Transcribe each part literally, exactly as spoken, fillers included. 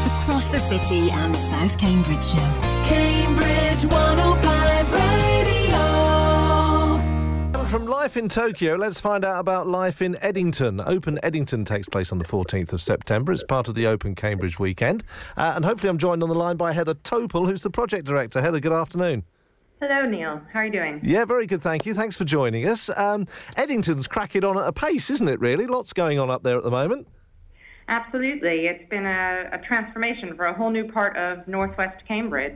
across the city and South Cambridgeshire. Cambridge one oh five Radio. From Life in Tokyo, let's find out about Life in Eddington. Open Eddington takes place on the fourteenth of September. It's part of the Open Cambridge weekend. Uh, and hopefully I'm joined on the line by Heather Topel, who's the project director. Heather, good afternoon. Hello, Neil. How are you doing? Yeah, very good, thank you. Thanks for joining us. Um, Eddington's cracking on at a pace, isn't it, really? Lots going on up there at the moment. Absolutely. It's been a, a transformation for a whole new part of northwest Cambridge.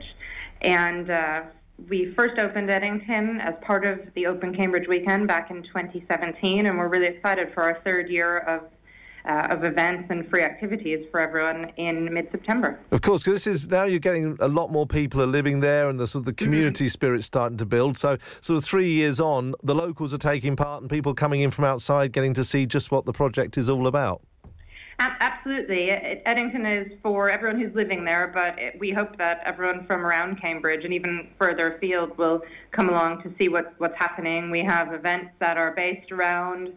And uh, we first opened Eddington as part of the Open Cambridge Weekend back in twenty seventeen, and we're really excited for our third year of uh, of events and free activities for everyone in mid-September. Of course, because this is now you're getting a lot more people are living there, and the sort of the community mm-hmm. spirit's starting to build. So, sort of three years on, the locals are taking part, and people coming in from outside getting to see just what the project is all about. Absolutely. Eddington is for everyone who's living there, but we hope that everyone from around Cambridge and even further afield will come along to see what, what's happening. We have events that are based around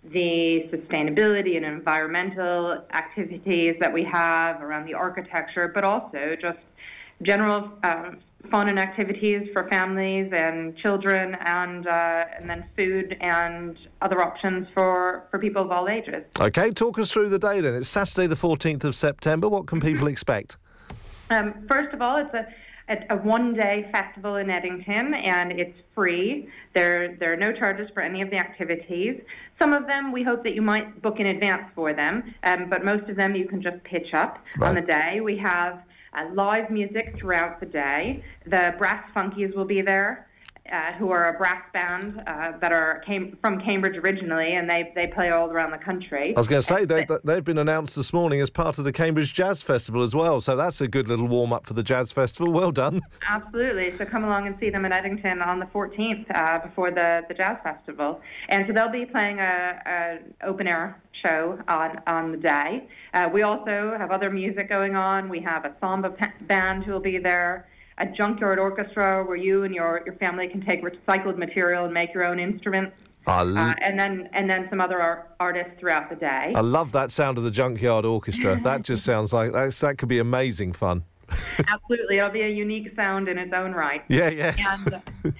the sustainability and environmental activities that we have around the architecture, but also just general um, fun and activities for families and children, and uh, and then food and other options for, for people of all ages. OK, talk us through the day then. It's Saturday the fourteenth of September. What can people expect? Um, first of all, it's a a one-day festival in Eddington, and it's free. There, there are no charges for any of the activities. Some of them, we hope that you might book in advance for them, um, but most of them you can just pitch up right on the day. We have uh, live music throughout the day. The Brass Funkies will be there, uh, who are a brass band uh, that are came from Cambridge originally, and they, they play all around the country. I was going to say, they, they've been announced this morning as part of the Cambridge Jazz Festival as well, so that's a good little warm-up for the Jazz Festival. Well done. Absolutely. So come along and see them in Eddington on the fourteenth uh, before the, the Jazz Festival. And so they'll be playing a, a open-air show on, on the day. Uh, we also have other music going on. We have a samba band who will be there, a junkyard orchestra where you and your, your family can take recycled material and make your own instruments. L- uh, and then and then some other art- artists throughout the day. I love that sound of the junkyard orchestra. That just sounds like that's, that could be amazing fun. Absolutely. It'll be a unique sound in its own right. Yeah, yes. And,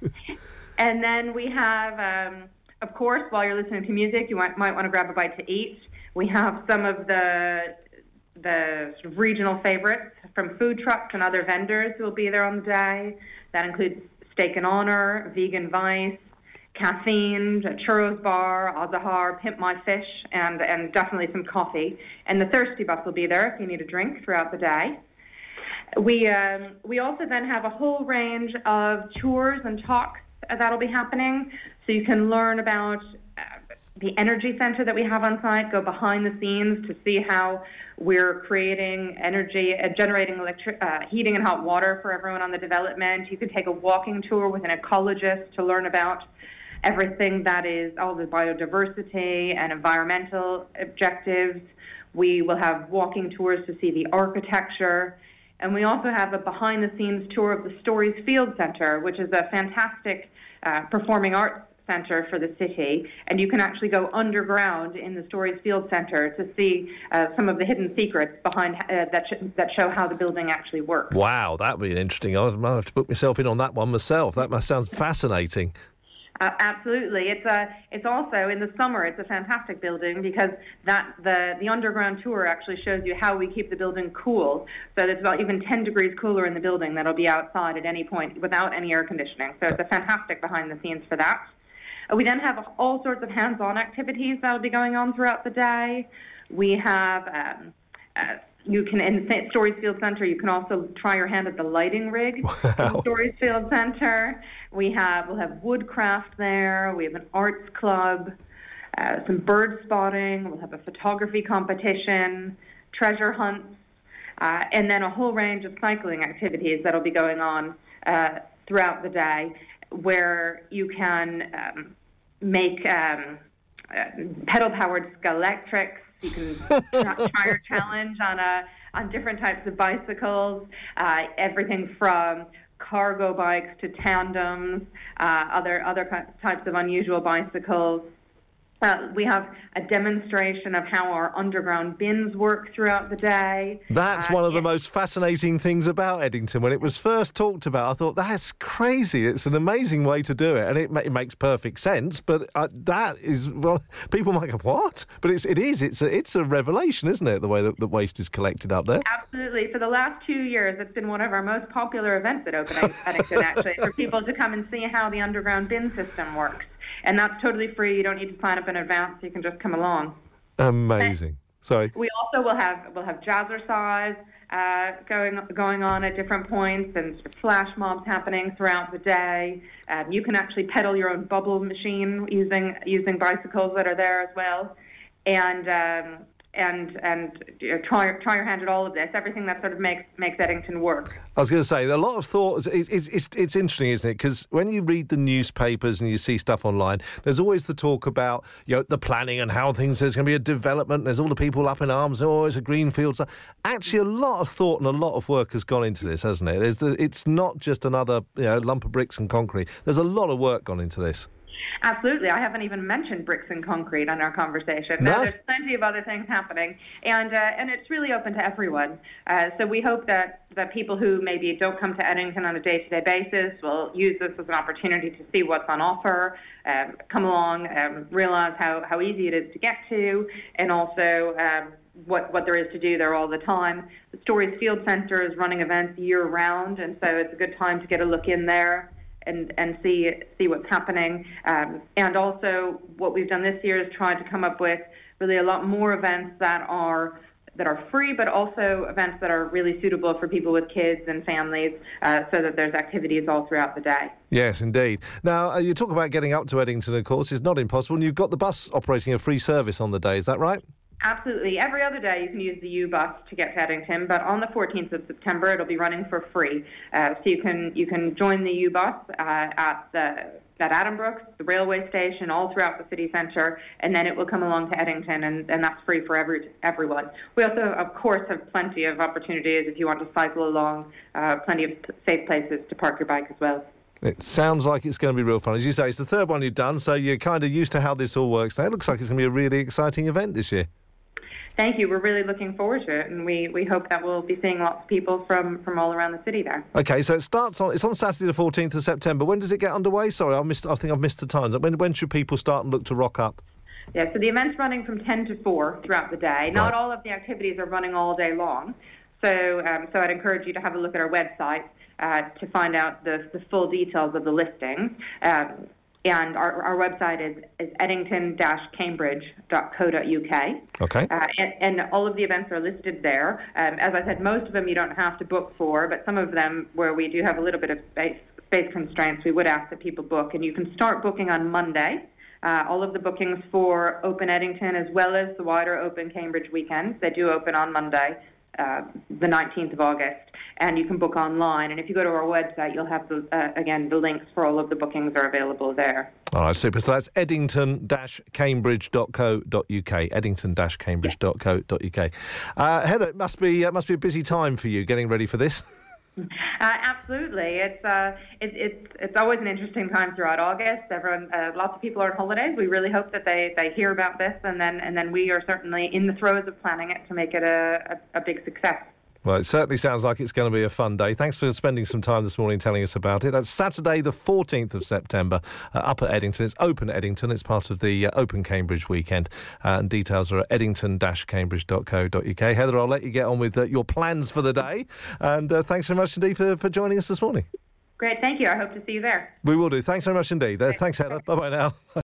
and then we have, um, of course, while you're listening to music, you might, might want to grab a bite to eat. We have some of the the sort of regional favorites from food trucks and other vendors who will be there on the day. That includes Steak and Honor, Vegan Vice, Caffeine, Churros Bar, Azahar, Pimp My Fish, and, and definitely some coffee. And the Thirsty Bus will be there if you need a drink throughout the day. We um, we also then have a whole range of tours and talks that'll be happening, so you can learn about uh, the energy center that we have on site, go behind the scenes to see how we're creating energy, uh, generating electric, uh, heating and hot water for everyone on the development. You can take a walking tour with an ecologist to learn about everything that is all the biodiversity and environmental objectives. We will have walking tours to see the architecture. And we also have a behind-the-scenes tour of the Stories Field Center, which is a fantastic uh, performing arts center for the city, and you can actually go underground in the Stories Field Center to see uh, some of the hidden secrets behind uh, that sh- that show how the building actually works. Wow, that'd be interesting. I might have to book myself in on that one myself. That must sound fascinating. Uh, absolutely. It's a. It's also in the summer. It's a fantastic building because that the the underground tour actually shows you how we keep the building cool. So it's about even ten degrees cooler in the building that'll be outside at any point without any air conditioning. So it's a fantastic behind the scenes for that. Uh, we then have all sorts of hands-on activities that'll be going on throughout the day. We have. Um, uh, You can, in the Stories Field Center, you can also try your hand at the lighting rig wow. in the Stories Field Center. We have, we'll have woodcraft there. We have an arts club, uh, some bird spotting. We'll have a photography competition, treasure hunts, uh, and then a whole range of cycling activities that'll be going on uh, throughout the day, where you can um, make um, uh, pedal-powered Scalectrics. You can try your challenge on a on different types of bicycles, uh, everything from cargo bikes to tandems, uh, other other types of unusual bicycles. Uh, we have a demonstration of how our underground bins work throughout the day. That's uh, one of the it, most fascinating things about Eddington. When it was first talked about, I thought, that's crazy. It's an amazing way to do it, and it, ma- it makes perfect sense. But uh, that is, well, people might go, what? But it's, it is. It's a, it's a revelation, isn't it, the way that the waste is collected up there? Absolutely. For the last two years, it's been one of our most popular events at Open Eddington, actually, for people to come and see how the underground bin system works. And that's totally free. You don't need to sign up in advance. You can just come along. Amazing. Sorry. We also will have we'll have jazzercise uh, going going on at different points, and sort of flash mobs happening throughout the day. Um, you can actually pedal your own bubble machine using using bicycles that are there as well, and. Um, And and you know, try try your hand at all of this. Everything that sort of makes makes Eddington work. I was going to say a lot of thought. It, it, it's it's interesting, isn't it? Because when you read the newspapers and you see stuff online, there's always the talk about you know the planning and how things. There's going to be a development. There's all the people up in arms. Oh, it's a greenfield. So actually, a lot of thought and a lot of work has gone into this, hasn't it? There's the, it's not just another you know lump of bricks and concrete. There's a lot of work gone into this. Absolutely. I haven't even mentioned bricks and concrete on our conversation. No. No, there's plenty of other things happening, and uh, and it's really open to everyone. Uh, so we hope that, that people who maybe don't come to Eddington on a day-to-day basis will use this as an opportunity to see what's on offer, um, come along, um, realize how, how easy it is to get to, and also um, what, what there is to do there all the time. The Stories Field Centre is running events year-round, and so it's a good time to get a look in there. And, and see see what's happening. Um, and also what we've done this year is try to come up with really a lot more events that are that are free, but also events that are really suitable for people with kids and families, uh, so that there's activities all throughout the day. Yes, indeed. Now, uh, you talk about getting up to Eddington, of course. It's not impossible. And you've got the bus operating a free service on the day, is that right? Absolutely. Every other day you can use the U-Bus to get to Eddington, but on the fourteenth of September it'll be running for free. Uh, so you can you can join the U-Bus uh, at the at Addenbrooke's, the railway station, all throughout the city centre, and then it will come along to Eddington, and, and that's free for every everyone. We also, of course, have plenty of opportunities if you want to cycle along, uh, plenty of safe places to park your bike as well. It sounds like it's going to be real fun. As you say, it's the third one you've done, so you're kind of used to how this all works now. It looks like it's going to be a really exciting event this year. Thank you. We're really looking forward to it, and we, we hope that we'll be seeing lots of people from, from all around the city there. OK, so it starts on it's on Saturday the fourteenth of September. When does it get underway? Sorry, I missed. I think I've missed the times. When when should people start and look to rock up? Yeah, so the event's running from ten to four throughout the day. Not Right. all of the activities are running all day long, so um, so I'd encourage you to have a look at our website uh, to find out the, the full details of the listings. Um, And our, our website is, is eddington dash cambridge dot co dot uk. OK. Uh, and, and all of the events are listed there. Um, as I said, most of them you don't have to book for, but some of them where we do have a little bit of space, space constraints, we would ask that people book. And you can start booking on Monday. Uh, all of the bookings for Open Eddington as well as the wider Open Cambridge weekends, they do open on Monday, uh, the nineteenth of August. And you can book online. And if you go to our website, you'll have, the, uh, again, the links for all of the bookings are available there. All right, super. So that's eddington dash cambridge dot co dot uk, eddington dash cambridge dot co dot uk. Uh, Heather, it must be, uh, must be a busy time for you getting ready for this. Uh, absolutely. It's, uh, it, it's it's always an interesting time throughout August. Everyone, uh, lots of people are on holidays. We really hope that they, they hear about this, and then and then we are certainly in the throes of planning it to make it a, a, a big success. Well, it certainly sounds like it's going to be a fun day. Thanks for spending some time this morning telling us about it. That's Saturday the fourteenth of September uh, up at Eddington. It's Open Eddington. It's part of the uh, Open Cambridge weekend. Uh, and details are at eddington dash cambridge dot co dot uk. Heather, I'll let you get on with uh, your plans for the day. And uh, thanks very much indeed for, for joining us this morning. Great. Thank you. I hope to see you there. We will do. Thanks very much indeed. Uh, thanks, Heather. Bye-bye now.